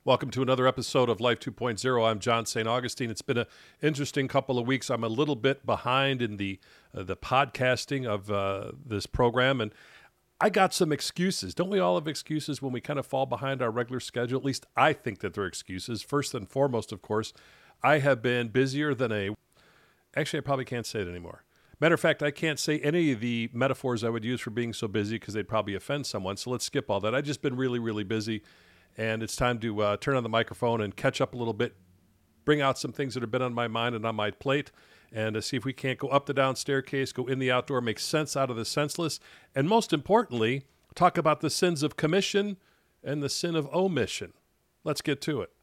Welcome to another episode of Life 2.0. I'm John St. Augustine. It's been an interesting couple of weeks. I'm a little bit behind in the podcasting of this program, and I got some excuses. Don't we all have excuses when we kind of fall behind our regular schedule? At least I think that they're excuses. First and foremost, of course, I have been busier than Actually, I probably can't say it anymore. Matter of fact, I can't say any of the metaphors I would use for being so busy because they'd probably offend someone, so let's skip all that. I've just been really, really busy. And it's time to turn on the microphone and catch up a little bit, bring out some things that have been on my mind and on my plate, and see if we can't go up the down staircase, go in the outdoor, make sense out of the senseless, and most importantly, talk about the sins of commission and the sin of omission. Let's get to it.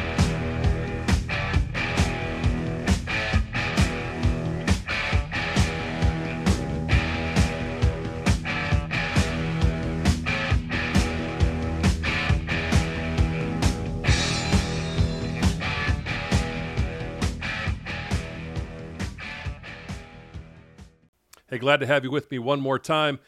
Hey, glad to have you with me one more time.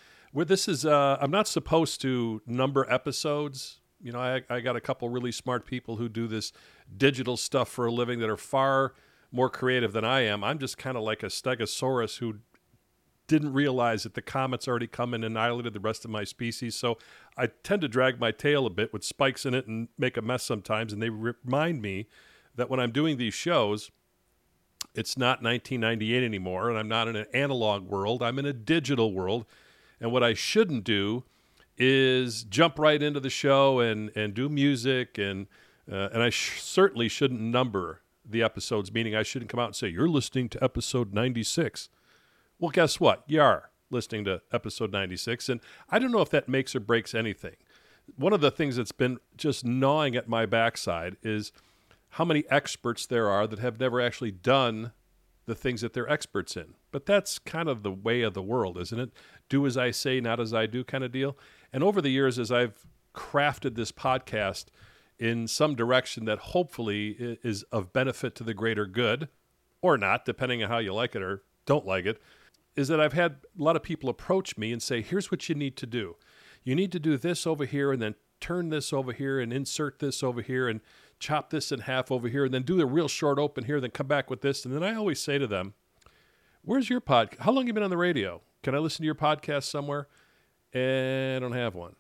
I'm not supposed to number episodes. You know, I got a couple really smart people who do this digital stuff for a living that are far more creative than I am. I'm just kind of like a stegosaurus who didn't realize that the comet's already come and annihilated the rest of my species. So I tend to drag my tail a bit with spikes in it and make a mess sometimes. And they remind me that when I'm doing these shows, it's not 1998 anymore, and I'm not in an analog world. I'm in a digital world, and what I shouldn't do is jump right into the show and do music, and I certainly shouldn't number the episodes, meaning I shouldn't come out and say, you're listening to episode 96. Well, guess what? You are listening to episode 96, and I don't know if that makes or breaks anything. One of the things that's been just gnawing at my backside is how many experts there are that have never actually done the things that they're experts in. But that's kind of the way of the world, isn't it? Do as I say, not as I do kind of deal. And over the years, as I've crafted this podcast in some direction that hopefully is of benefit to the greater good, or not, depending on how you like it or don't like it, is that I've had a lot of people approach me and say, here's what you need to do. You need to do this over here and then turn this over here and insert this over here and chop this in half over here and then do a real short open here, then come back with this. And then I always say to them, where's your podcast? How long have you been on the radio? Can I listen to your podcast somewhere? And I don't have one.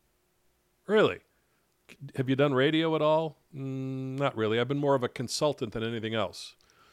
Really? Have you done radio at all? Not really. I've been more of a consultant than anything else.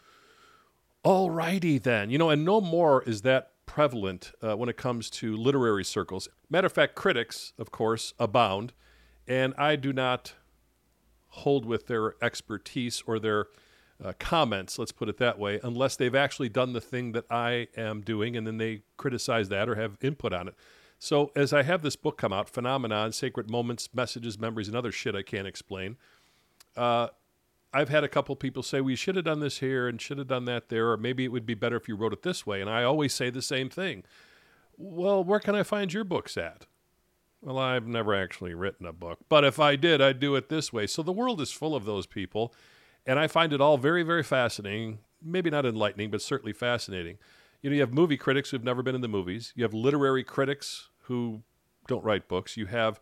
All righty then. You know, and no more is that prevalent when it comes to literary circles. Matter of fact, critics, of course, abound. And I do not hold with their expertise or their comments, let's put it that way, unless they've actually done the thing that I am doing, and then they criticize that or have input on it. So as I have this book come out, Phenomenon, Sacred Moments, Messages, Memories, and Other Shit I Can't Explain, I've had a couple people say, we should have done this here and should have done that there, or maybe it would be better if you wrote it this way. And I always say the same thing. Well, where can I find your books at? Well, I've never actually written a book, but if I did, I'd do it this way. So the world is full of those people, and I find it all very, very fascinating. Maybe not enlightening, but certainly fascinating. You know, you have movie critics who've never been in the movies. You have literary critics who don't write books. You have,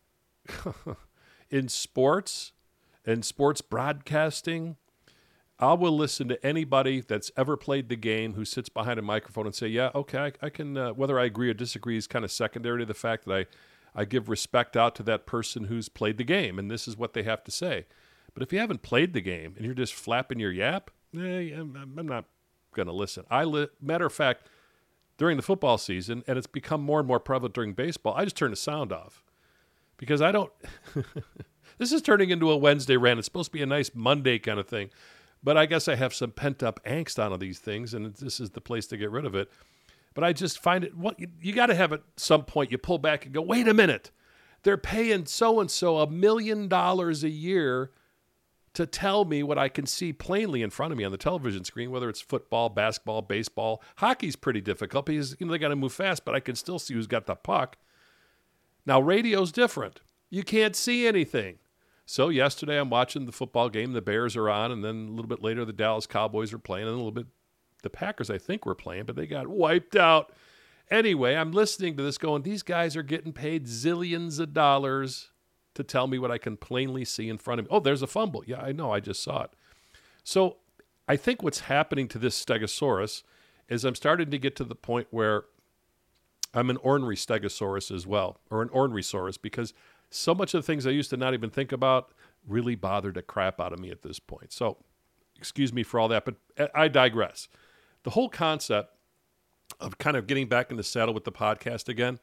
in sports and sports broadcasting, I will listen to anybody that's ever played the game who sits behind a microphone and say, yeah, okay, I can, whether I agree or disagree is kind of secondary to the fact that I give respect out to that person who's played the game, and this is what they have to say. But if you haven't played the game and you're just flapping your yap, I'm not going to listen. Matter of fact, during the football season, and it's become more and more prevalent during baseball, I just turn the sound off. Because I don't... This is turning into a Wednesday rant. It's supposed to be a nice Monday kind of thing. But I guess I have some pent-up angst on these things, and this is the place to get rid of it. But I just find it, you got to have at some point, you pull back and go, wait a minute. They're paying so-and-so $1 million a year to tell me what I can see plainly in front of me on the television screen, whether it's football, basketball, baseball. Hockey's pretty difficult because they got to move fast, but I can still see who's got the puck. Now, radio's different. You can't see anything. So yesterday I'm watching the football game. The Bears are on, and then a little bit later the Dallas Cowboys are playing, and a little bit the Packers, I think, were playing, but they got wiped out. Anyway, I'm listening to this going, these guys are getting paid zillions of dollars to tell me what I can plainly see in front of me. Oh, there's a fumble. Yeah, I know. I just saw it. So I think what's happening to this Stegosaurus is I'm starting to get to the point where I'm an ornery Stegosaurus as well, or an ornerysaurus, because so much of the things I used to not even think about really bother the crap out of me at this point. So excuse me for all that, but I digress. The whole concept of kind of getting back in the saddle with the podcast again,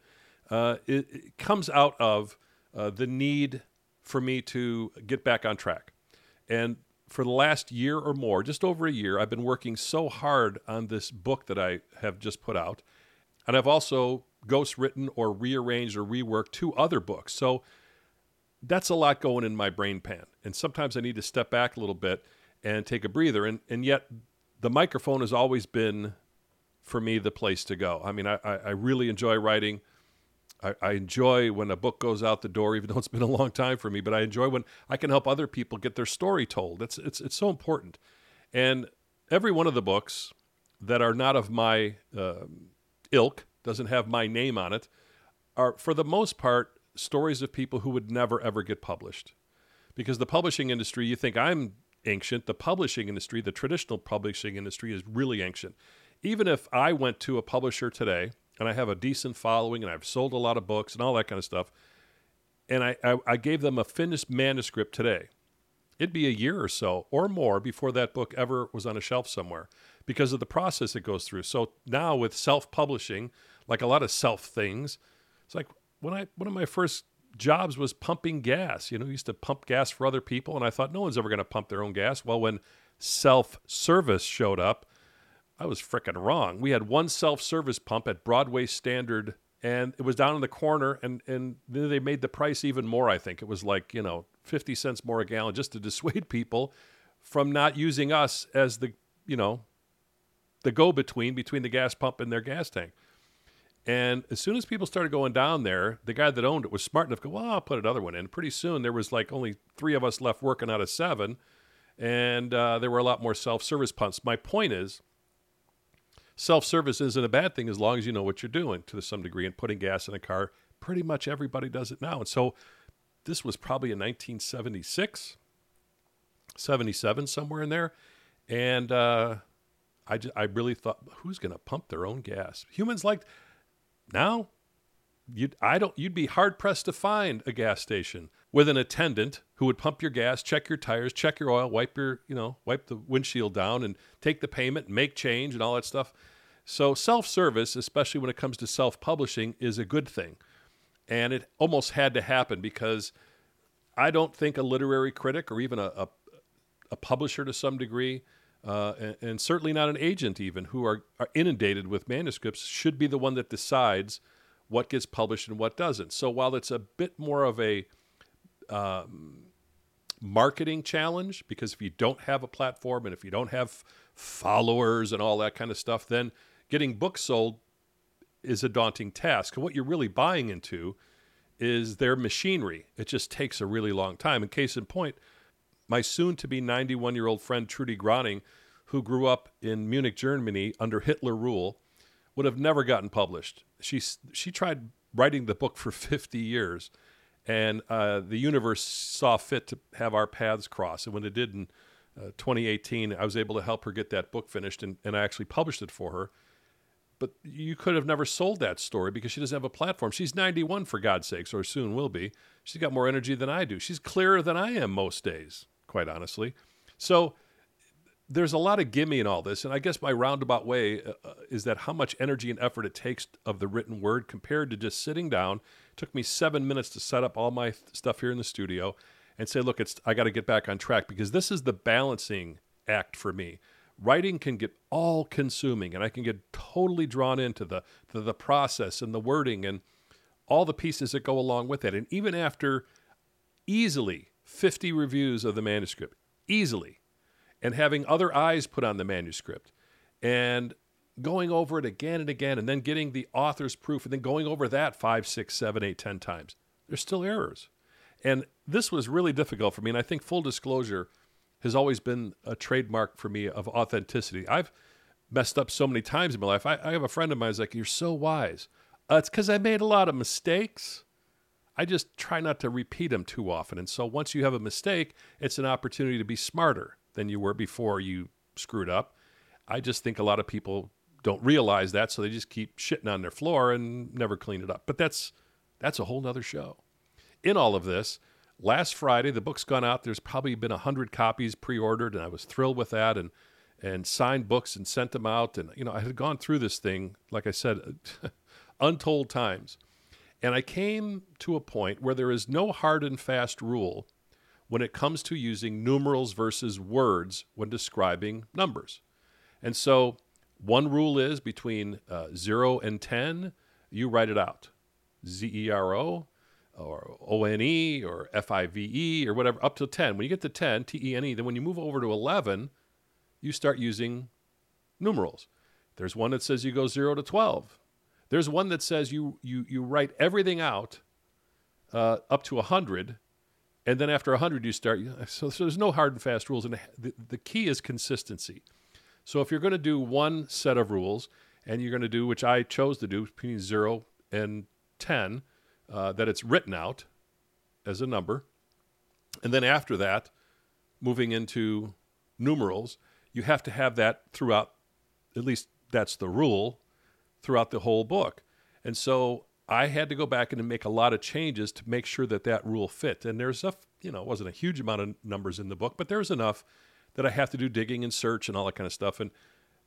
it comes out of the need for me to get back on track. And for the last year or more, just over a year, I've been working so hard on this book that I have just put out. And I've also ghostwritten or rearranged or reworked 2 other books. So that's a lot going in my brain pan. And sometimes I need to step back a little bit and take a breather. And yet the microphone has always been, for me, the place to go. I mean, I really enjoy writing. I enjoy when a book goes out the door, even though it's been a long time for me, but I enjoy when I can help other people get their story told. It's so important. And every one of the books that are not of my ilk, doesn't have my name on it, are, for the most part, stories of people who would never, ever get published. Because the publishing industry, you think I'm ancient. The publishing industry, the traditional publishing industry, is really ancient. Even if I went to a publisher today, and I have a decent following, and I've sold a lot of books and all that kind of stuff, and I gave them a finished manuscript today, it'd be a year or so or more before that book ever was on a shelf somewhere because of the process it goes through. So now with self-publishing, like a lot of self things, it's like one of my first jobs was pumping gas. You know, I used to pump gas for other people, and I thought no one's ever going to pump their own gas. Well, when self-service showed up, I was frickin' wrong. We had one self-service pump at Broadway Standard, and it was down in the corner, and then they made the price even more, I think. It was like, 50 cents more a gallon just to dissuade people from not using us as the go-between between the gas pump and their gas tank. And as soon as people started going down there, the guy that owned it was smart enough to go, well, I'll put another one in. Pretty soon there was like only 3 of us left working out of 7, and there were a lot more self-service pumps. My point is, self-service isn't a bad thing as long as you know what you're doing to some degree, and putting gas in a car. Pretty much everybody does it now. And so this was probably in 1976, 77, somewhere in there. And I really thought, who's going to pump their own gas? Humans now, you'd be hard pressed to find a gas station with an attendant who would pump your gas, check your tires, check your oil, wipe the windshield down, and take the payment, and make change, and all that stuff. So self-service, especially when it comes to self-publishing, is a good thing. And it almost had to happen because I don't think a literary critic or even a publisher to some degree, and certainly not an agent even, who are inundated with manuscripts, should be the one that decides what gets published and what doesn't. So while it's a bit more of a marketing challenge, because if you don't have a platform and if you don't have followers and all that kind of stuff, then getting books sold is a daunting task. And what you're really buying into is their machinery. It just takes a really long time. And case in point, my soon-to-be 91-year-old friend Trudy Groning, who grew up in Munich, Germany under Hitler rule, would have never gotten published. She tried writing the book for 50 years, and the universe saw fit to have our paths cross. And when it did in 2018, I was able to help her get that book finished, and I actually published it for her. But you could have never sold that story because she doesn't have a platform. She's 91, for God's sakes, or soon will be. She's got more energy than I do. She's clearer than I am most days, quite honestly. So there's a lot of gimme in all this, and I guess my roundabout way is that how much energy and effort it takes of the written word compared to just sitting down. It took me 7 minutes to set up all my stuff here in the studio and say, look, I got to get back on track, because this is the balancing act for me. Writing can get all-consuming, and I can get totally drawn into the process and the wording and all the pieces that go along with it. And even after easily 50 reviews of the manuscript, easily, and having other eyes put on the manuscript, and going over it again and again, and then getting the author's proof, and then going over that 5, 6, 7, 8, 10 times, there's still errors. And this was really difficult for me, and I think full disclosure has always been a trademark for me of authenticity. I've messed up so many times in my life. I have a friend of mine who's like, you're so wise. It's because I made a lot of mistakes. I just try not to repeat them too often. And so once you have a mistake, it's an opportunity to be smarter than you were before you screwed up. I just think a lot of people don't realize that, so they just keep shitting on their floor and never clean it up. But that's a whole nother show. In all of this, last Friday, the book's gone out. There's probably been 100 copies pre-ordered, and I was thrilled with that, and signed books and sent them out. And, I had gone through this thing, like I said, untold times. And I came to a point where there is no hard and fast rule when it comes to using numerals versus words when describing numbers. And so one rule is between 0 and 10, you write it out. Z-E-R-O or O-N-E or F-I-V-E or whatever, up to 10. When you get to 10, T-E-N-E, then when you move over to 11, you start using numerals. There's one that says you go 0 to 12. There's one that says you write everything out up to 100, and then after 100 you start. So there's no hard and fast rules, and the key is consistency. So if you're going to do one set of rules, and you're going to do, which I chose to do, between 0 and 10, that it's written out as a number, and then after that, moving into numerals, you have to have that throughout, at least that's the rule, throughout the whole book. And so I had to go back and make a lot of changes to make sure that that rule fit. And there's it wasn't a huge amount of numbers in the book, but there's enough that I have to do digging and search and all that kind of stuff. And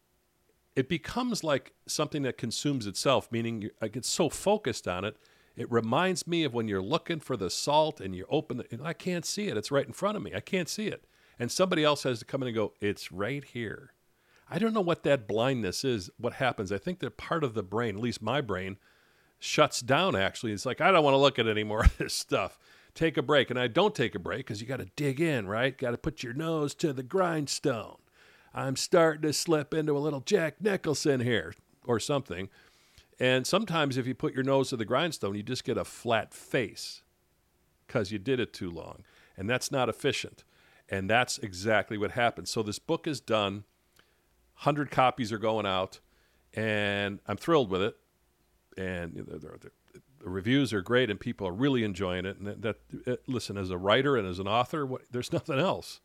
it becomes like something that consumes itself, meaning I get so focused on it, it reminds me of when you're looking for the salt and you open it, and I can't see it. It's right in front of me. I can't see it. And somebody else has to come in and go, it's right here. I don't know what that blindness is, what happens. I think that part of the brain, at least my brain, shuts down actually. It's like, I don't want to look at any more of this stuff. Take a break. And I don't take a break because you got to dig in, right? Got to put your nose to the grindstone. I'm starting to slip into a little Jack Nicholson here or something. And sometimes if you put your nose to the grindstone, you just get a flat face because you did it too long. And that's not efficient. And that's exactly what happens. So this book is done. 100 copies are going out, and I'm thrilled with it. And the reviews are great, and people are really enjoying it. And listen, as a writer and as an author, there's nothing else.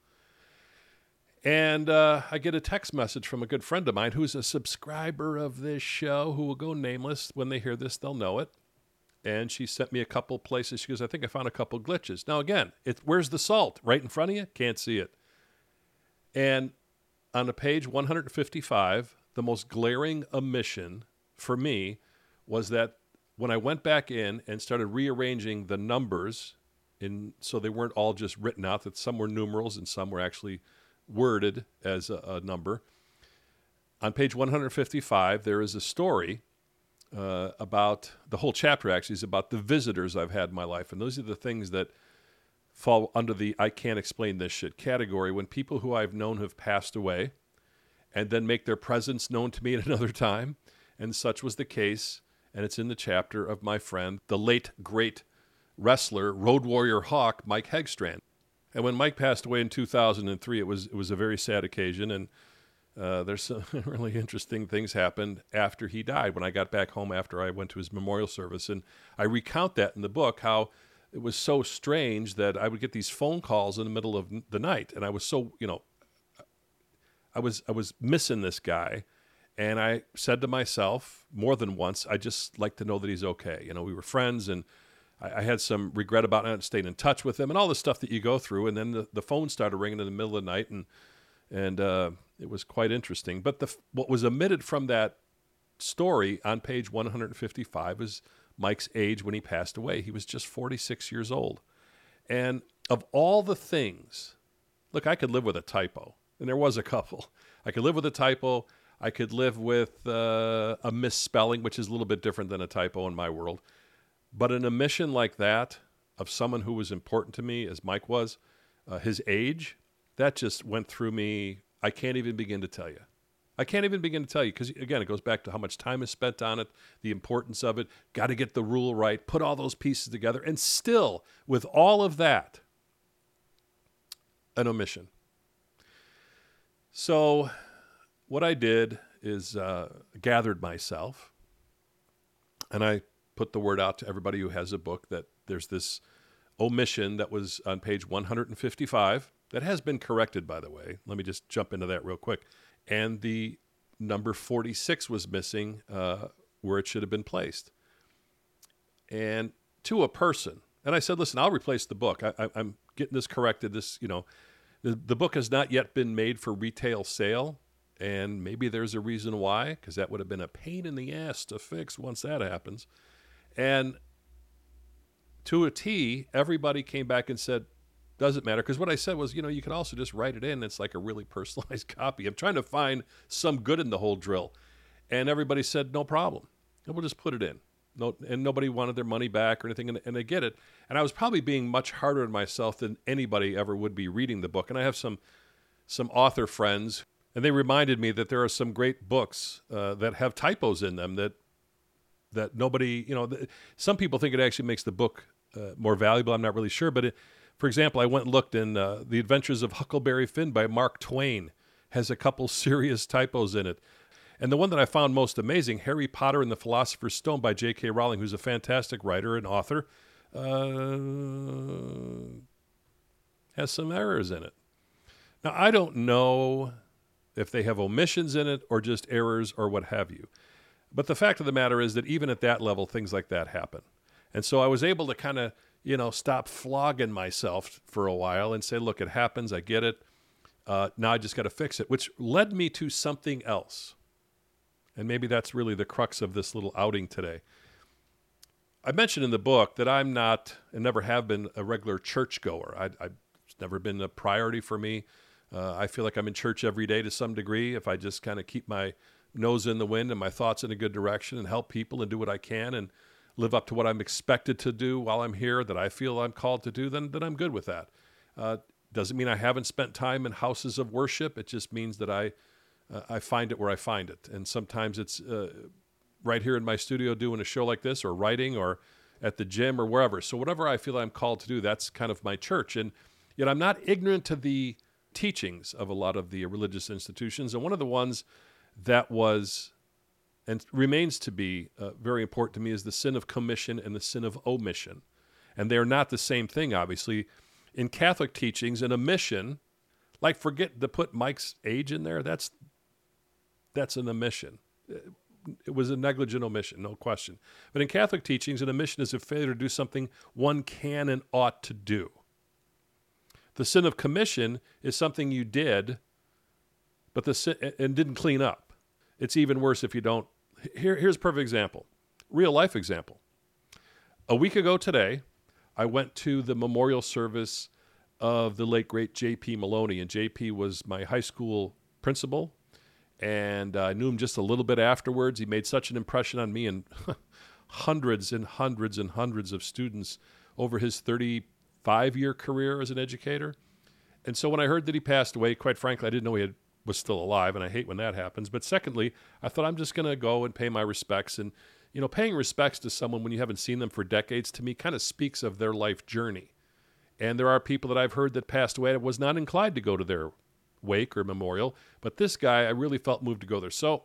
And I get a text message from a good friend of mine who's a subscriber of this show, who will go nameless. When they hear this, they'll know it. And she sent me a couple places. She goes, I think I found a couple glitches. Now, again, where's the salt? Right in front of you? Can't see it. And on the page 155, the most glaring omission for me was that when I went back in and started rearranging the numbers so they weren't all just written out, that some were numerals and some were actually worded as a number. On page 155, there is a story about, the whole chapter actually is about the visitors I've had in my life. And those are the things that fall under the I can't explain this shit category, when people who I've known have passed away and then make their presence known to me at another time. And such was the case, and it's in the chapter of my friend, the late, great wrestler, Road Warrior Hawk, Mike Hegstrand. And when Mike passed away in 2003, it was a very sad occasion, and there's some really interesting things happened after he died, when I got back home after I went to his memorial service. And I recount that in the book, how it was so strange that I would get these phone calls in the middle of the night, and I was so, I was missing this guy, and I said to myself more than once, I just like to know that he's okay. We were friends, and I had some regret about not staying in touch with him, and all the stuff that you go through. And then the phone started ringing in the middle of the night, and it was quite interesting. But what was omitted from that story on page 155 is Mike's age when he passed away. He was just 46 years old. And of all the things, look, I could live with a typo, and there was a couple. I could live with a typo. I could live with a misspelling, which is a little bit different than a typo in my world. But an omission like that of someone who was important to me, as Mike was, his age, that just went through me. I can't even begin to tell you. I can't even begin to tell you because, again, it goes back to how much time is spent on it, the importance of it, got to get the rule right, put all those pieces together, and still, with all of that, an omission. So what I did is gathered myself, and I put the word out to everybody who has a book that there's this omission that was on page 155 that has been corrected, by the way. Let me just jump into that real quick. And the number 46 was missing where it should have been placed. And to a person, and I said, listen, I'll replace the book. I'm getting this corrected. This, the book has not yet been made for retail sale. And maybe there's a reason why, because that would have been a pain in the ass to fix once that happens. And to a T, everybody came back and said, doesn't matter. Because what I said was, you can also just write it in. It's like a really personalized copy. I'm trying to find some good in the whole drill. And everybody said, no problem. And we'll just put it in. No, and nobody wanted their money back or anything. And I get it. And I was probably being much harder on myself than anybody ever would be reading the book. And I have some author friends, and they reminded me that there are some great books that have typos in them that nobody, some people think it actually makes the book more valuable. I'm not really sure. But for example, I went and looked in The Adventures of Huckleberry Finn by Mark Twain has a couple serious typos in it. And the one that I found most amazing, Harry Potter and the Philosopher's Stone by J.K. Rowling, who's a fantastic writer and author, has some errors in it. Now, I don't know if they have omissions in it or just errors or what have you. But the fact of the matter is that even at that level, things like that happen. And so I was able to kind of, stop flogging myself for a while and say, look, it happens. I get it. Now I just got to fix it, which led me to something else. And maybe that's really the crux of this little outing today. I mentioned in the book that I'm not and never have been a regular churchgoer. It's never been a priority for me. I feel like I'm in church every day to some degree if I just kind of keep my nose in the wind and my thoughts in a good direction and help people and do what I can and live up to what I'm expected to do while I'm here, that I feel I'm called to do, then I'm good with that. Doesn't mean I haven't spent time in houses of worship. It just means that I find it where I find it. And sometimes it's right here in my studio doing a show like this, or writing, or at the gym, or wherever. So whatever I feel I'm called to do, that's kind of my church. And yet I'm not ignorant to the teachings of a lot of the religious institutions. And one of the ones that was and remains to be very important to me is the sin of commission and the sin of omission. And they're not the same thing, obviously. In Catholic teachings, an omission, like forget to put Mike's age in there, that's an omission. It was a negligent omission, no question. But in Catholic teachings, an omission is a failure to do something one can and ought to do. The sin of commission is something you did, but and didn't clean up. It's even worse if you don't. Here's a perfect example, real life example. A week ago today, I went to the memorial service of the late, great J.P. Maloney. And J.P. was my high school principal, and I knew him just a little bit afterwards. He made such an impression on me and hundreds and hundreds and hundreds of students over his 35-year career as an educator. And so when I heard that he passed away, quite frankly, I didn't know he was still alive, and I hate when that happens. But secondly, I thought I'm just going to go and pay my respects. And, paying respects to someone when you haven't seen them for decades, to me, kind of speaks of their life journey. And there are people that I've heard that passed away. I was not inclined to go to their wake or memorial, but this guy, I really felt moved to go there. So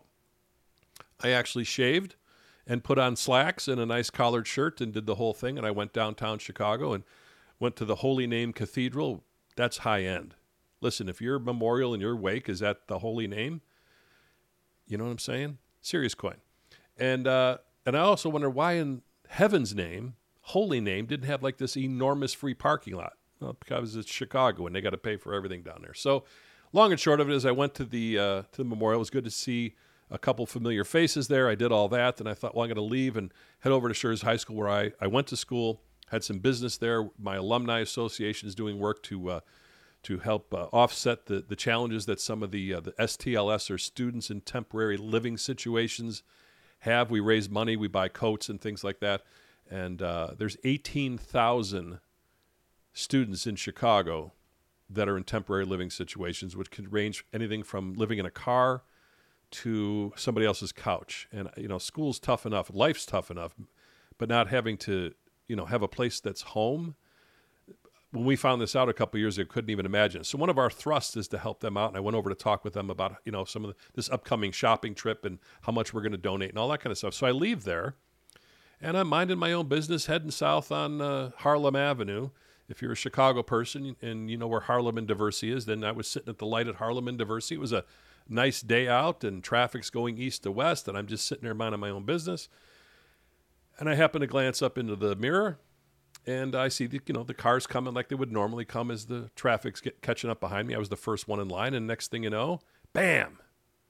I actually shaved and put on slacks and a nice collared shirt and did the whole thing. And I went downtown Chicago and went to the Holy Name Cathedral. That's high end. Listen, if your memorial and your wake is at the Holy Name, you know what I'm saying? Serious coin. And I also wonder why in heaven's name, Holy Name didn't have like this enormous free parking lot. Well, because it's Chicago and they got to pay for everything down there. So long and short of it is I went to the memorial. It was good to see a couple familiar faces there. I did all that, and I thought, well, I'm going to leave and head over to Schurz High School where I went to school, had some business there. My alumni association is doing work to help offset the challenges that some of the STLS, or students in temporary living situations, have. We raise money, we buy coats and things like that. And there's 18,000 students in Chicago that are in temporary living situations, which can range anything from living in a car to somebody else's couch. And, school's tough enough, life's tough enough, but not having to, have a place that's home. When we found this out a couple of years ago, couldn't even imagine. So one of our thrusts is to help them out. And I went over to talk with them about, some of this upcoming shopping trip and how much we're going to donate and all that kind of stuff. So I leave there And I'm minding my own business, heading south on Harlem Avenue. If you're a Chicago person and you know where Harlem and Diversey is, then I was sitting at the light at Harlem and Diversey. It was a nice day out, and traffic's going east to west, and I'm just sitting there minding my own business. And I happen to glance up into the mirror, and I see the cars coming like they would normally come as the traffic's catching up behind me. I was the first one in line, and next thing you know, bam!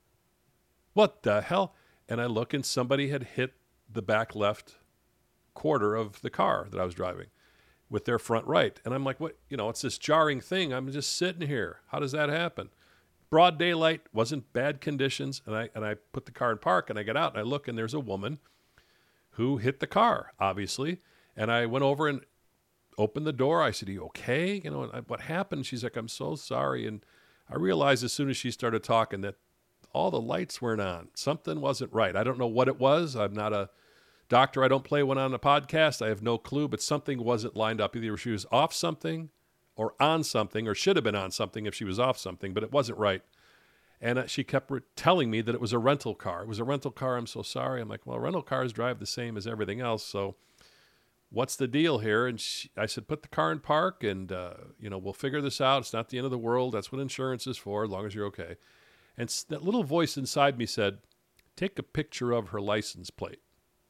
What the hell? And I look, and somebody had hit the back left quarter of the car that I was driving with their front right. And I'm like, what? It's this jarring thing. I'm just sitting here. How does that happen? Broad daylight, wasn't bad conditions. And I put the car in park, and I get out, and I look, and there's a woman who hit the car, obviously. And I went over and opened the door. I said, are you okay? What happened? She's like, I'm so sorry. And I realized as soon as she started talking that all the lights weren't on. Something wasn't right. I don't know what it was. I'm not a doctor. I don't play one on a podcast. I have no clue, but something wasn't lined up. Either she was off something or on something, or should have been on something if she was off something, but it wasn't right. And she kept telling me that it was a rental car. It was a rental car. I'm so sorry. I'm like, well, rental cars drive the same as everything else. So what's the deal here? And I said, put the car in park, and we'll figure this out. It's not the end of the world. That's what insurance is for, as long as you're okay. And that little voice inside me said, take a picture of her license plate.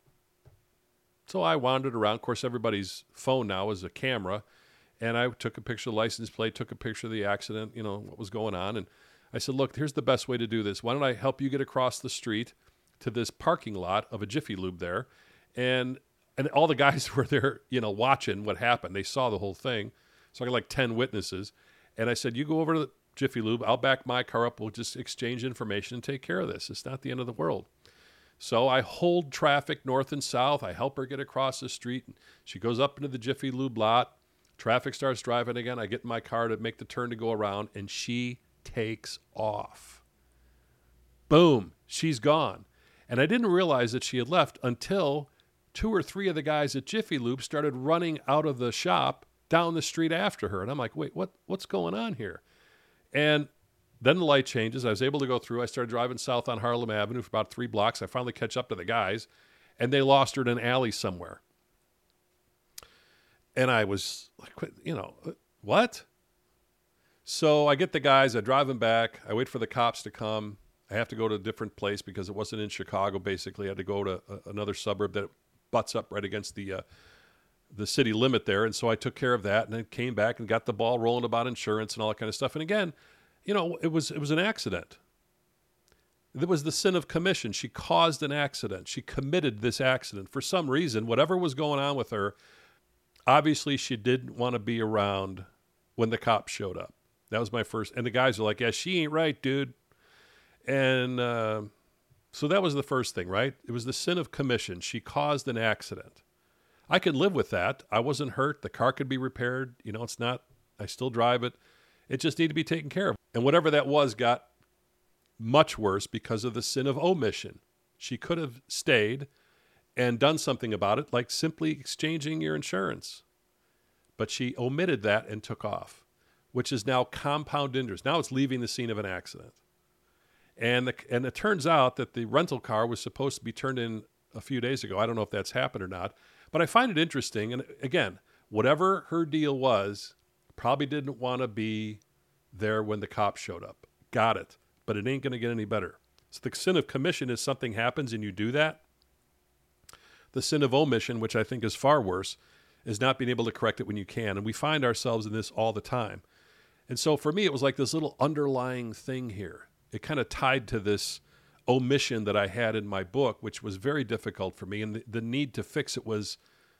So I wandered around. Of course, everybody's phone now is a camera. And I took a picture of the license plate, took a picture of the accident, what was going on. And I said, look, here's the best way to do this. Why don't I help you get across the street to this parking lot of a Jiffy Lube there? And all the guys were there, watching what happened. They saw the whole thing. So I got like 10 witnesses. And I said, you go over to the Jiffy Lube. I'll back my car up. We'll just exchange information and take care of this. It's not the end of the world. So I hold traffic north and south. I help her get across the street. She goes up into the Jiffy Lube lot. Traffic starts driving again. I get in my car to make the turn to go around, and she takes off. Boom. She's gone. And I didn't realize that she had left until 2 or 3 of the guys at Jiffy Lube started running out of the shop down the street after her. And I'm like, wait, what's going on here? And then the light changes. I was able to go through. I started driving south on Harlem Avenue for about 3 blocks. I finally catch up to the guys, and they lost her in an alley somewhere. And I was like, what? So I get the guys. I drive them back. I wait for the cops to come. I have to go to a different place because it wasn't in Chicago, basically. I had to go to another suburb that butts up right against the city limit there. And so I took care of that, and then came back and got the ball rolling about insurance and all that kind of stuff. And again, it was an accident. It was the sin of commission. She caused an accident. She committed this accident. For some reason, whatever was going on with her, obviously she didn't want to be around when the cops showed up. That was my first. And the guys are like, yeah, she ain't right, dude. And so that was the first thing, right? It was the sin of commission. She caused an accident. I could live with that. I wasn't hurt. The car could be repaired. It's not, I still drive it. It just needed to be taken care of. And whatever that was got much worse because of the sin of omission. She could have stayed and done something about it, like simply exchanging your insurance. But she omitted that and took off, which is now compound interest. Now it's leaving the scene of an accident. And it turns out that the rental car was supposed to be turned in a few days ago. I don't know if that's happened or not. But I find it interesting. And again, whatever her deal was, probably didn't want to be there when the cops showed up. Got it. But it ain't going to get any better. So the sin of commission is something happens and you do that. The sin of omission, which I think is far worse, is not being able to correct it when you can. And we find ourselves in this all the time. And so for me, it was like this little underlying thing here. It kind of tied to this omission that I had in my book, which was very difficult for me. And the need to fix it was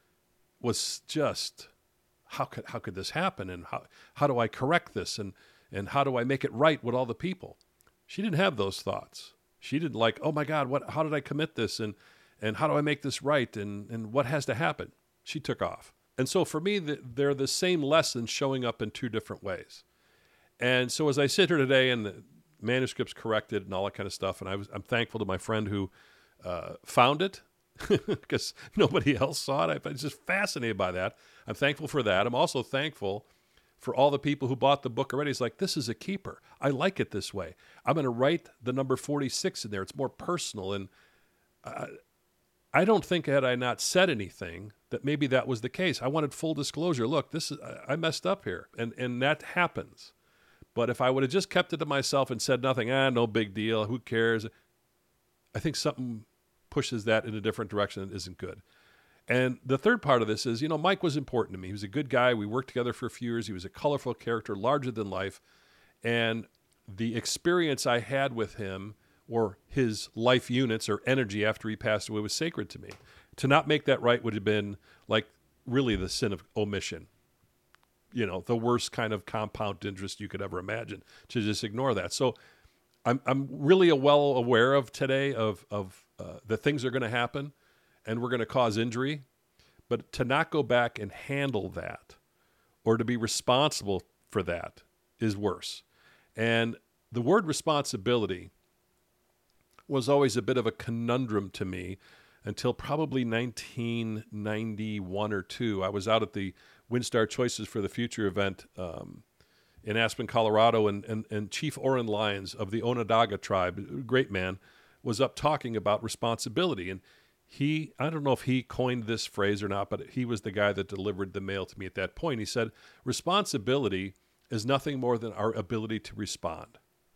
just, how could this happen? And how do I correct this? And how do I make it right with all the people? She didn't have those thoughts. She didn't like, oh my God, how did I commit this? And how do I make this right? And what has to happen? She took off. And so for me, they're the same lessons showing up in 2 different ways. And so as I sit here today and the manuscript's corrected and all that kind of stuff, and I'm thankful to my friend who found it because nobody else saw it. I was just fascinated by that. I'm thankful for that. I'm also thankful for all the people who bought the book already. It's like, this is a keeper. I like it this way. I'm going to write the number 46 in there. It's more personal. And I don't think had I not said anything that maybe that was the case. I wanted full disclosure. Look, I messed up here, and that happens. But if I would have just kept it to myself and said nothing, no big deal, who cares? I think something pushes that in a different direction that isn't good. And the third part of this is, Mike was important to me. He was a good guy. We worked together for a few years. He was a colorful character, larger than life. And the experience I had with him, or his life units or energy after he passed away, was sacred to me. To not make that right would have been like really the sin of omission. The worst kind of compound interest you could ever imagine, to just ignore that. So I'm really well aware of today of the things are going to happen and we're going to cause injury, but to not go back and handle that or to be responsible for that is worse. And the word responsibility was always a bit of a conundrum to me until probably 1991 or 2. I was out at the WinStar Choices for the Future event in Aspen, Colorado, and Chief Oren Lyons of the Onondaga tribe, a great man, was up talking about responsibility. And I don't know if he coined this phrase or not, but he was the guy that delivered the mail to me at that point. He said, responsibility is nothing more than our ability to respond.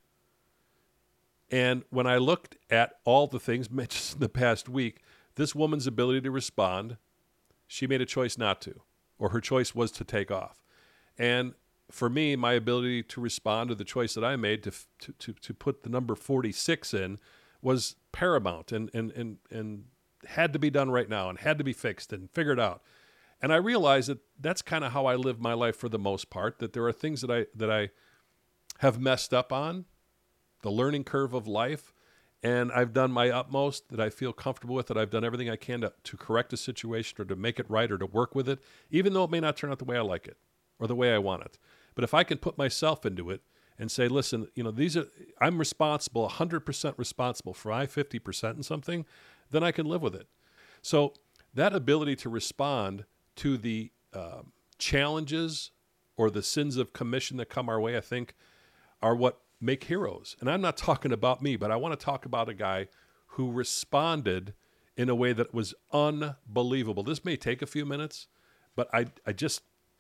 And when I looked at all the things mentioned in the past week, this woman's ability to respond, she made a choice not to, or her choice was to take off. And for me, my ability to respond to the choice that I made to put the number 46 in was paramount and had to be done right now and had to be fixed and figured out. And I realized that that's kind of how I live my life for the most part, that there are things that I have messed up on, the learning curve of life, and I've done my utmost that I feel comfortable with, that I've done everything I can to correct a situation or to make it right or to work with it, even though it may not turn out the way I like it or the way I want it. But if I can put myself into it and say, listen, I'm responsible, 100% responsible for my 50% in something, then I can live with it. So that ability to respond to the challenges or the sins of commission that come our way, I think, are what make heroes. And I'm not talking about me, but I want to talk about a guy who responded in a way that was unbelievable. This may take a few minutes, but I just,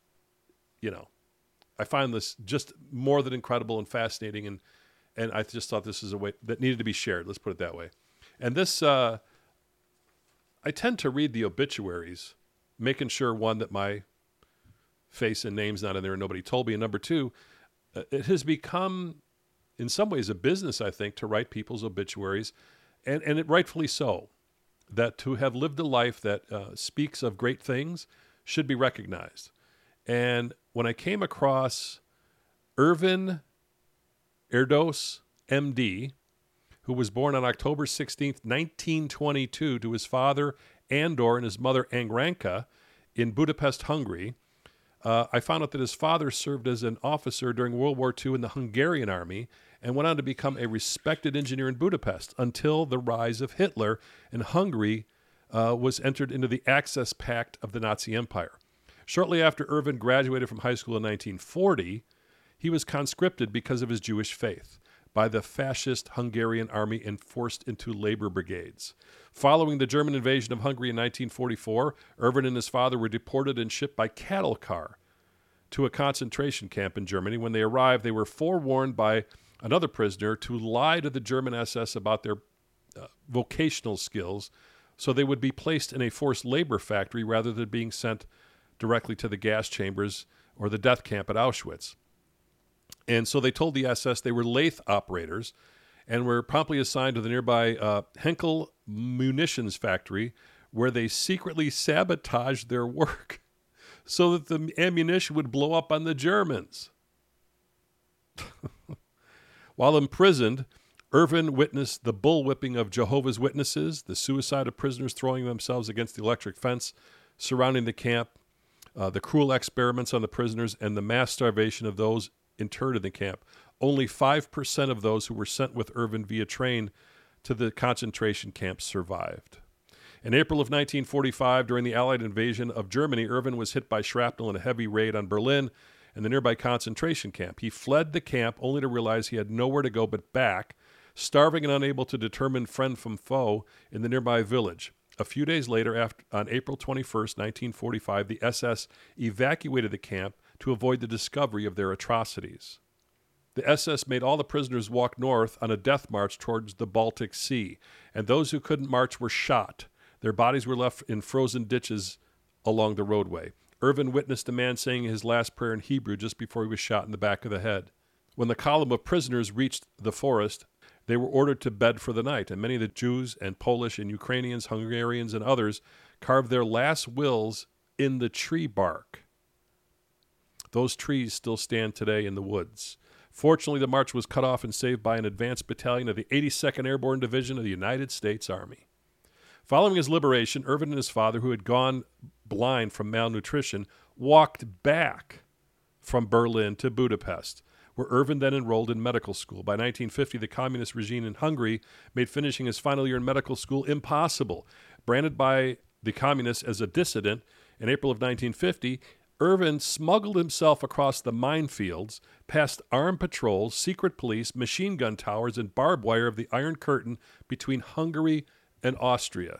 I find this just more than incredible and fascinating. And I just thought this is a way that needed to be shared. Let's put it that way. And this, I tend to read the obituaries, making sure, one, that my face and name's not in there and nobody told me. And number two, it has become, in some ways, a business, I think, to write people's obituaries, and it rightfully so, that to have lived a life that speaks of great things should be recognized. And when I came across Irvin Erdos, M.D., who was born on October 16th, 1922, to his father Andor and his mother Angranka in Budapest, Hungary, I found out that his father served as an officer during World War II in the Hungarian army and went on to become a respected engineer in Budapest until the rise of Hitler, and Hungary was entered into the Axis Pact of the Nazi Empire. Shortly after Irvin graduated from high school in 1940, he was conscripted because of his Jewish faith by the fascist Hungarian army and forced into labor brigades. Following the German invasion of Hungary in 1944, Irvin and his father were deported and shipped by cattle car to a concentration camp in Germany. When they arrived, they were forewarned by another prisoner to lie to the German SS about their vocational skills, so they would be placed in a forced labor factory rather than being sent directly to the gas chambers or the death camp at Auschwitz. And so they told the SS they were lathe operators and were promptly assigned to the nearby Henkel munitions factory, where they secretly sabotaged their work so that the ammunition would blow up on the Germans. While imprisoned, Irvin witnessed the bullwhipping of Jehovah's Witnesses, the suicide of prisoners throwing themselves against the electric fence surrounding the camp, the cruel experiments on the prisoners, and the mass starvation of those interred in the camp. Only 5% of those who were sent with Irvin via train to the concentration camps survived. In April of 1945, during the Allied invasion of Germany, Irvin was hit by shrapnel in a heavy raid on Berlin and the nearby concentration camp. He fled the camp only to realize he had nowhere to go but back, starving and unable to determine friend from foe in the nearby village. A few days later, on April 21st, 1945, the SS evacuated the camp to avoid the discovery of their atrocities. The SS made all the prisoners walk north on a death march towards the Baltic Sea, and those who couldn't march were shot. Their bodies were left in frozen ditches along the roadway. Irvin witnessed a man saying his last prayer in Hebrew just before he was shot in the back of the head. When the column of prisoners reached the forest, they were ordered to bed for the night, and many of the Jews and Polish and Ukrainians, Hungarians, and others carved their last wills in the tree bark. Those trees still stand today in the woods. Fortunately, the march was cut off and saved by an advanced battalion of the 82nd Airborne Division of the United States Army. Following his liberation, Irvin and his father, who had gone blind from malnutrition, walked back from Berlin to Budapest, where Irvin then enrolled in medical school. By 1950, the communist regime in Hungary made finishing his final year in medical school impossible. Branded by the communists as a dissident, in April of 1950, Irvin smuggled himself across the minefields, past armed patrols, secret police, machine gun towers, and barbed wire of the Iron Curtain between Hungary and Austria.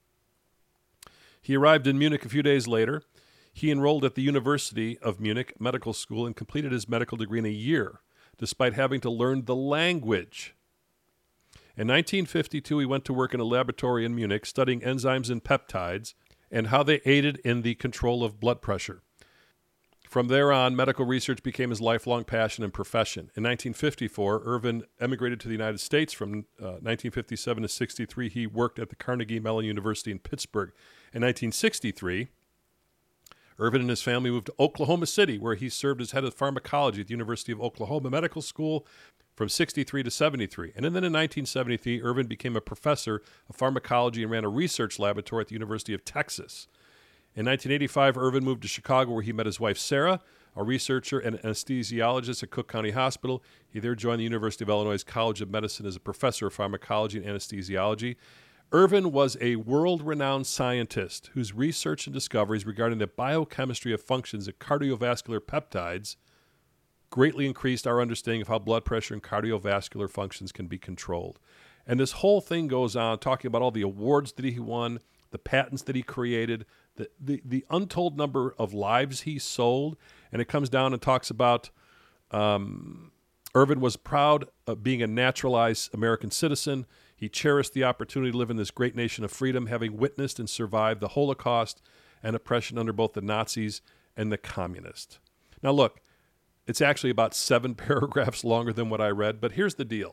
He arrived in Munich a few days later. He enrolled at the University of Munich Medical School and completed his medical degree in a year, despite having to learn the language. In 1952, he went to work in a laboratory in Munich studying enzymes and peptides and how they aided in the control of blood pressure. From there on, medical research became his lifelong passion and profession. In 1954, Irvin emigrated to the United States. From 1957 to 63, he worked at the Carnegie Mellon University in Pittsburgh. In 1963, Irvin and his family moved to Oklahoma City, where he served as head of pharmacology at the University of Oklahoma Medical School from 63 to 73. And then in 1973, Irvin became a professor of pharmacology and ran a research laboratory at the University of Texas. In 1985, Irvin moved to Chicago, where he met his wife, Sarah, a researcher and anesthesiologist at Cook County Hospital. He there joined the University of Illinois College of Medicine as a professor of pharmacology and anesthesiology. Irvin was a world-renowned scientist whose research and discoveries regarding the biochemistry of functions of cardiovascular peptides greatly increased our understanding of how blood pressure and cardiovascular functions can be controlled. And this whole thing goes on, talking about all the awards that he won, the patents that he created, the untold number of lives he sold. And it comes down and talks about Irvin was proud of being a naturalized American citizen. He cherished the opportunity to live in this great nation of freedom, having witnessed and survived the Holocaust and oppression under both the Nazis and the communists. Now, look, it's actually about 7 paragraphs longer than what I read, but here's the deal.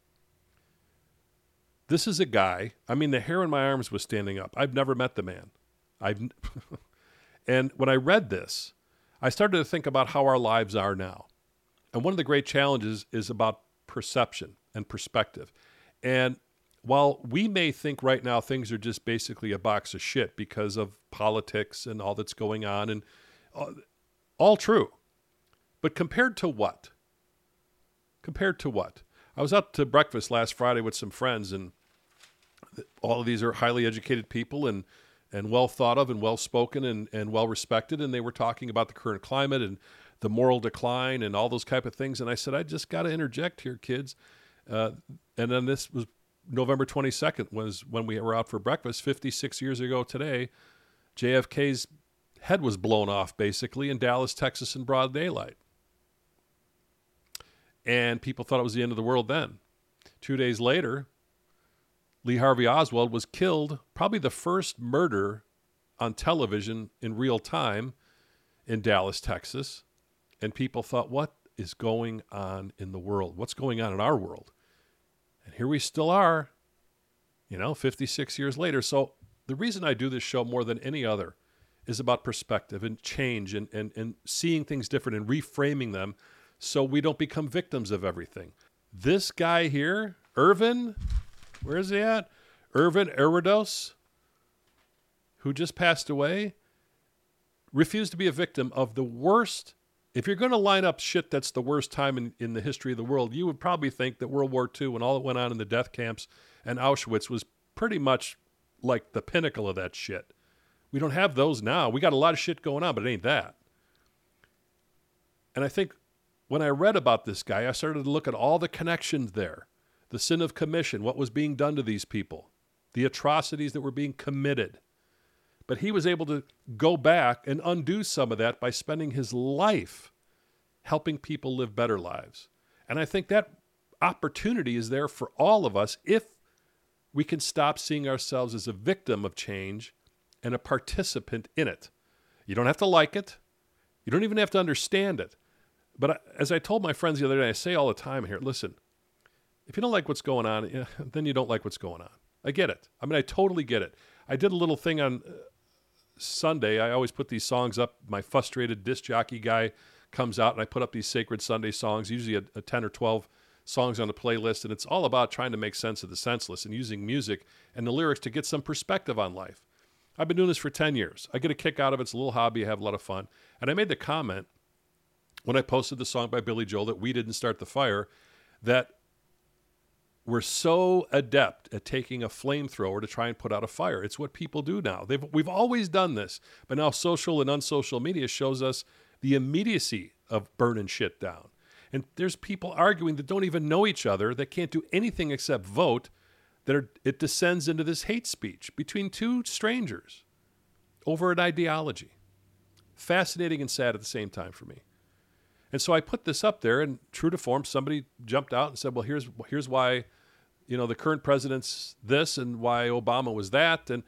This is a guy, I mean, the hair on my arms was standing up. I've never met the man. And when I read this, I started to think about how our lives are now. And one of the great challenges is about perception and perspective. And while we may think right now things are just basically a box of shit because of politics and all that's going on, and all true. But compared to what? Compared to what? I was out to breakfast last Friday with some friends, and all of these are highly educated people and well thought of and well spoken and well respected, and they were talking about the current climate and the moral decline and all those type of things. And I said, I just got to interject here, kids. And then this was November 22nd was when we were out for breakfast. 56 years ago today, JFK's head was blown off basically in Dallas, Texas in broad daylight. And people thought it was the end of the world then. 2 days later, Lee Harvey Oswald was killed, probably the first murder on television in real time in Dallas, Texas. And people thought, what is going on in the world? What's going on in our world? And here we still are, 56 years later. So the reason I do this show more than any other is about perspective and change and seeing things different and reframing them so we don't become victims of everything. This guy here, Irvin, where is he at? Irvin Errodos, who just passed away, refused to be a victim of the worst. If you're going to line up shit that's the worst time in the history of the world, you would probably think that World War II and all that went on in the death camps and Auschwitz was pretty much like the pinnacle of that shit. We don't have those now. We got a lot of shit going on, but it ain't that. And I think when I read about this guy, I started to look at all the connections there. The sin of commission, what was being done to these people. the atrocities that were being committed. But he was able to go back and undo some of that by spending his life helping people live better lives. And I think that opportunity is there for all of us if we can stop seeing ourselves as a victim of change and a participant in it. You don't have to like it. You don't even have to understand it. But as I told my friends the other day, I say all the time here, listen, if you don't like what's going on, then you don't like what's going on. I get it. I mean, I totally get it. I did a little thing on Sunday. I always put these songs up. My frustrated disc jockey guy comes out and I put up these Sacred Sunday songs, usually a 10 or 12 songs on the playlist. And it's all about trying to make sense of the senseless and using music and the lyrics to get some perspective on life. I've been doing this for 10 years. I get a kick out of it. It's a little hobby. I have a lot of fun. And I made the comment when I posted the song by Billy Joel that we didn't start the fire, that we're so adept at taking a flamethrower to try and put out a fire. It's what people do now. We've always done this, but now social and unsocial media shows us the immediacy of burning shit down. And there's people arguing that don't even know each other, that can't do anything except vote, it descends into this hate speech between two strangers over an ideology. Fascinating and sad at the same time for me. And so I put this up there, and true to form, somebody jumped out and said, well, here's why, the current president's this and why Obama was that. And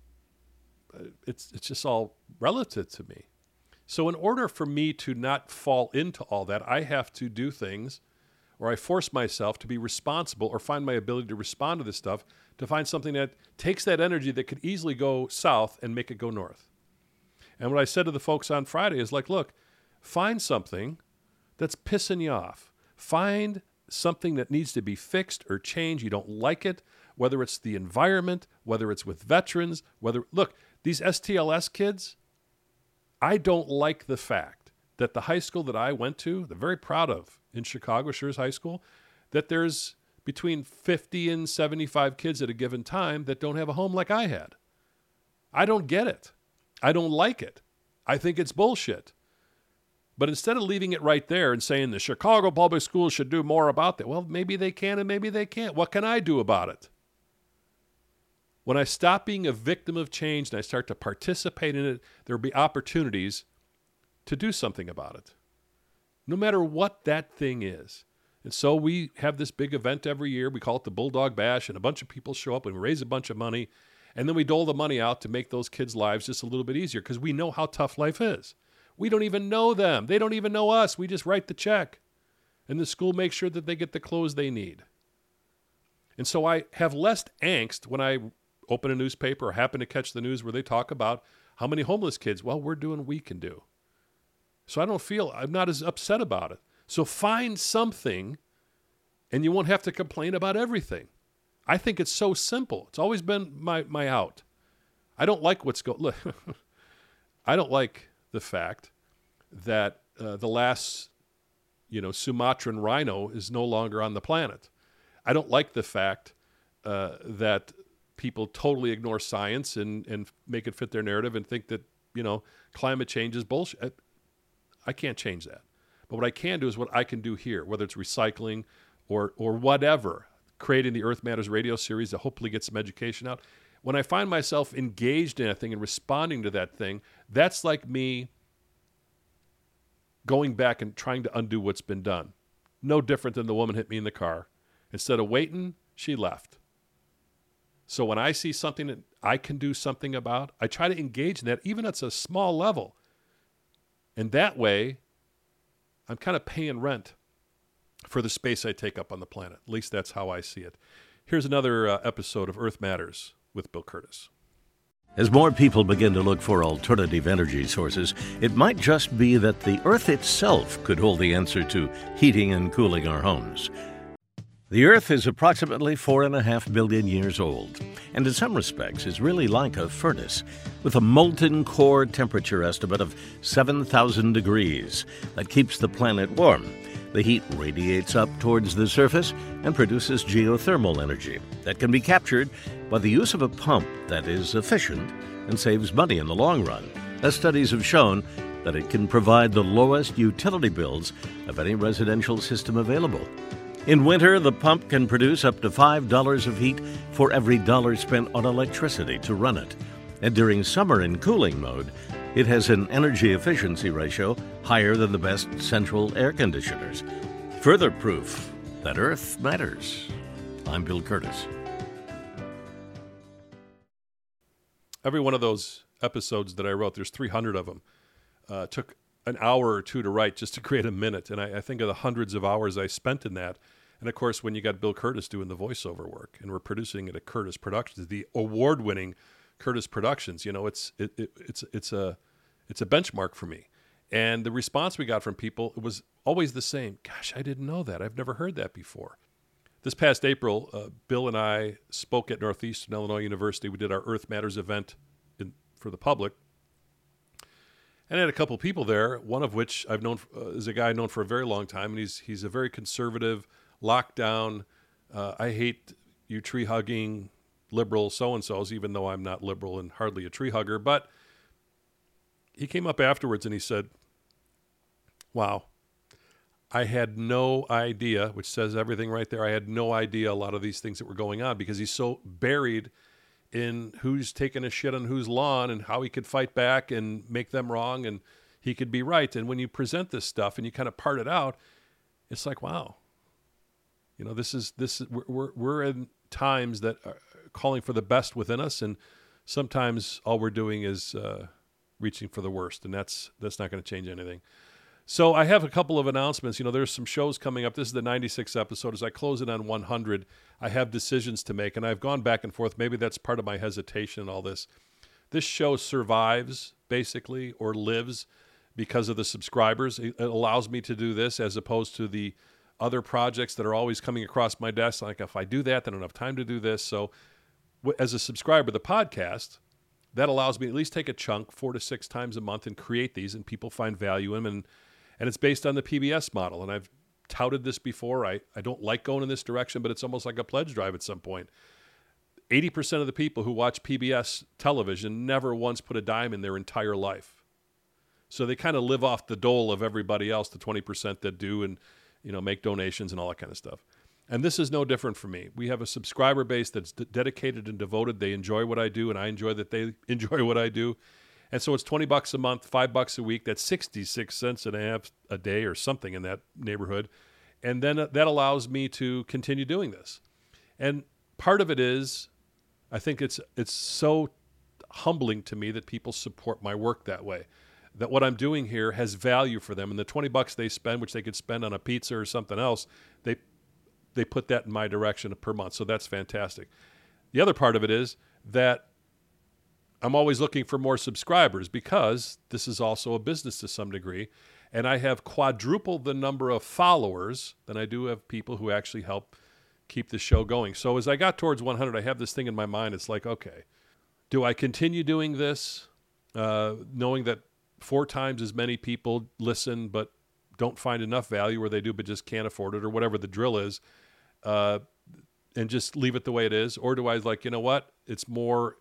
it's just all relative to me. So in order for me to not fall into all that, I have to do things, or I force myself to be responsible or find my ability to respond to this stuff, to find something that takes that energy that could easily go south and make it go north. And what I said to the folks on Friday is like, look, find something that's pissing you off. Find something that needs to be fixed or changed. You don't like it, whether it's the environment, whether it's with veterans, look, these STLS kids, I don't like the fact that the high school that I went to, they're very proud of in Chicago, Schurz High School, that there's between 50 and 75 kids at a given time that don't have a home like I had. I don't get it. I don't like it. I think it's bullshit. But instead of leaving it right there and saying the Chicago public schools should do more about that, well, maybe they can and maybe they can't. What can I do about it? When I stop being a victim of change and I start to participate in it, there will be opportunities to do something about it, no matter what that thing is. And so we have this big event every year. We call it the Bulldog Bash, and a bunch of people show up and we raise a bunch of money, and then we dole the money out to make those kids' lives just a little bit easier because we know how tough life is. We don't even know them. They don't even know us. We just write the check, and the school makes sure that they get the clothes they need. And so I have less angst when I open a newspaper or happen to catch the news where they talk about how many homeless kids. Well, we're doing what we can do. So I'm not as upset about it. So find something, and you won't have to complain about everything. I think it's so simple. It's always been my out. I don't like I don't like the fact that the last, Sumatran rhino is no longer on the planet. I don't like the fact that people totally ignore science and make it fit their narrative and think that, climate change is bullshit. I can't change that. But what I can do is what I can do here, whether it's recycling or whatever, creating the Earth Matters radio series that hopefully gets some education out. When I find myself engaged in a thing and responding to that thing, that's like me going back and trying to undo what's been done. No different than the woman hit me in the car. Instead of waiting, she left. So when I see something that I can do something about, I try to engage in that, even at a small level. And that way, I'm kind of paying rent for the space I take up on the planet. At least that's how I see it. Here's another episode of Earth Matters with Bill Kurtis. As more people begin to look for alternative energy sources, it might just be that the Earth itself could hold the answer to heating and cooling our homes. The Earth is approximately 4.5 billion years old, and in some respects is really like a furnace, with a molten core temperature estimate of 7,000 degrees that keeps the planet warm. The heat radiates up towards the surface and produces geothermal energy that can be captured by the use of a pump that is efficient and saves money in the long run, as studies have shown that it can provide the lowest utility bills of any residential system available. In winter, the pump can produce up to $5 of heat for every dollar spent on electricity to run it. And during summer in cooling mode, it has an energy efficiency ratio higher than the best central air conditioners. Further proof that Earth matters. I'm Bill Curtis. Every one of those episodes that I wrote, there's 300 of them, took an hour or two to write just to create a minute. And I think of the hundreds of hours I spent in that. And of course, when you got Bill Curtis doing the voiceover work, and we're producing it at Curtis Productions, the award-winning Curtis Productions, you know, it's a benchmark for me. And the response we got from people, it was always the same. Gosh, I didn't know that. I've never heard that before. This past April, Bill and I spoke at Northeastern Illinois University. We did our Earth Matters event for the public. And I had a couple of people there, one of which I've known is a guy I've known for a very long time, and he's a very conservative, lockdown, I hate you tree-hugging liberal so-and-sos, even though I'm not liberal and hardly a tree hugger. But he came up afterwards and he said, wow, I had no idea, which says everything right there. I had no idea a lot of these things that were going on because he's so buried in who's taking a shit on whose lawn and how he could fight back and make them wrong and he could be right. And when you present this stuff and you kind of part it out, it's like, wow, you know, we're in times that are calling for the best within us, and sometimes all we're doing is reaching for the worst, and that's not going to change anything. So I have a couple of announcements. You know, there's some shows coming up. This is the 96th episode. As I close in on 100, I have decisions to make, and I've gone back and forth. Maybe that's part of my hesitation in all this. This show survives, basically, or lives because of the subscribers. It allows me to do this as opposed to the other projects that are always coming across my desk. Like, if I do that, then I don't have time to do this. So as a subscriber to the podcast, that allows me to at least take a chunk 4 to 6 times a month and create these, and people find value in them. And it's based on the PBS model. And I've touted this before. I don't like going in this direction, but it's almost like a pledge drive at some point. 80% of the people who watch PBS television never once put a dime in their entire life. So they kind of live off the dole of everybody else, the 20% that do, and you know, make donations and all that kind of stuff. And this is no different for me. We have a subscriber base that's dedicated and devoted. They enjoy what I do, and I enjoy that they enjoy what I do. And so it's $20 a month, $5 a week. That's 66 cents and a half a day or something in that neighborhood. And then that allows me to continue doing this. And part of it is, I think it's so humbling to me that people support my work that way, that what I'm doing here has value for them. And the $20 they spend, which they could spend on a pizza or something else, they put that in my direction per month. So that's fantastic. The other part of it is that I'm always looking for more subscribers because this is also a business to some degree. And I have quadrupled the number of followers than I do have people who actually help keep the show going. So as I got towards 100, I have this thing in my mind. It's like, okay, do I continue doing this, knowing that 4 times as many people listen but don't find enough value, or they do but just can't afford it, or whatever the drill is, and just leave it the way it is? Or do I like, you know what, it's more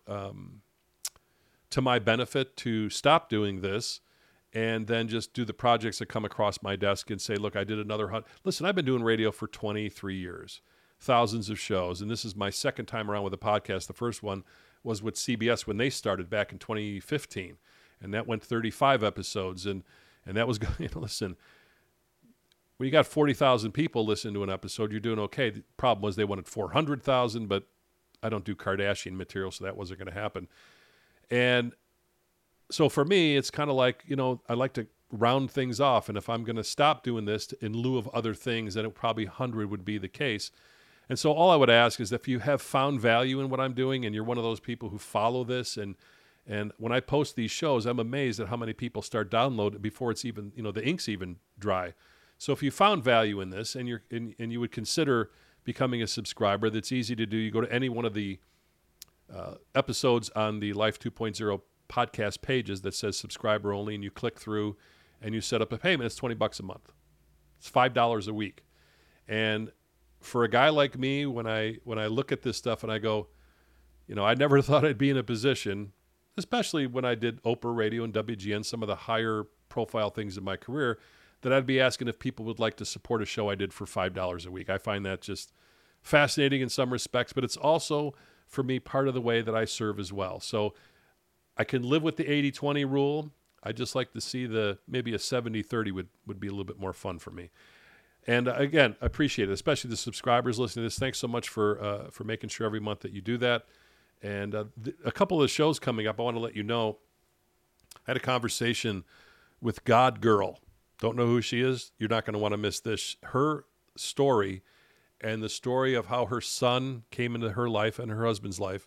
to my benefit to stop doing this and then just do the projects that come across my desk and say, look, I did another 100. Listen, I've been doing radio for 23 years, thousands of shows, and this is my second time around with a podcast. The first one was with CBS when they started back in 2015, and that went 35 episodes, and that was, you know, listen, when you got 40,000 people listening to an episode, you're doing okay. The problem was they wanted 400,000, but I don't do Kardashian material, so that wasn't going to happen. And so for me, it's kind of like, you know, I like to round things off. And if I'm going to stop doing this in lieu of other things, then it probably 100 would be the case. And so all I would ask is if you have found value in what I'm doing and you're one of those people who follow this, and when I post these shows, I'm amazed at how many people start downloading before it's even, you know, the ink's even dry. So if you found value in this and you would consider becoming a subscriber, that's easy to do. You go to any one of the episodes on the Life 2.0 podcast pages that says subscriber only, and you click through and you set up a payment. It's $20 a month. It's $5 a week. And for a guy like me, when I look at this stuff and I go, you know, I never thought I'd be in a position, especially when I did Oprah Radio and WGN, some of the higher profile things in my career, that I'd be asking if people would like to support a show I did for $5 a week. I find that just fascinating in some respects, but it's also, for me, part of the way that I serve as well. So I can live with the 80-20 rule. I just like to see maybe a 70-30 would be a little bit more fun for me. And again, I appreciate it, especially the subscribers listening to this. Thanks so much for making sure every month that you do that. And a couple of the shows coming up, I want to let you know. I had a conversation with God Girl. Don't know who she is? You're not going to want to miss this. Her story and the story of how her son came into her life and her husband's life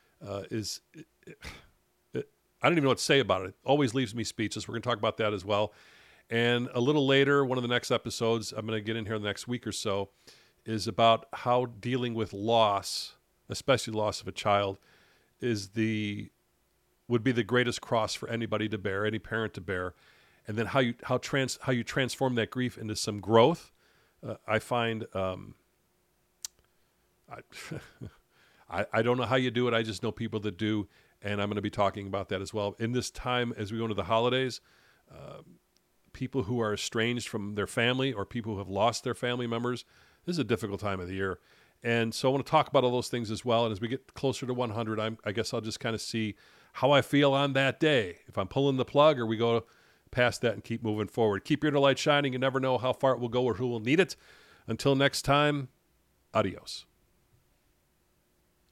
I don't even know what to say about it. It always leaves me speechless. We're going to talk about that as well. And a little later, one of the next episodes I'm going to get in here in the next week or so is about how dealing with loss, especially loss of a child, would be the greatest cross for anybody to bear, any parent to bear, and then how you transform that grief into some growth. I find I don't know how you do it. I just know people that do, and I'm going to be talking about that as well. In this time, as we go into the holidays, people who are estranged from their family or people who have lost their family members, this is a difficult time of the year. And so I want to talk about all those things as well. And as we get closer to 100, I guess I'll just kind of see how I feel on that day. If I'm pulling the plug or we go past that and keep moving forward. Keep your inner light shining. You never know how far it will go or who will need it. Until next time, adios.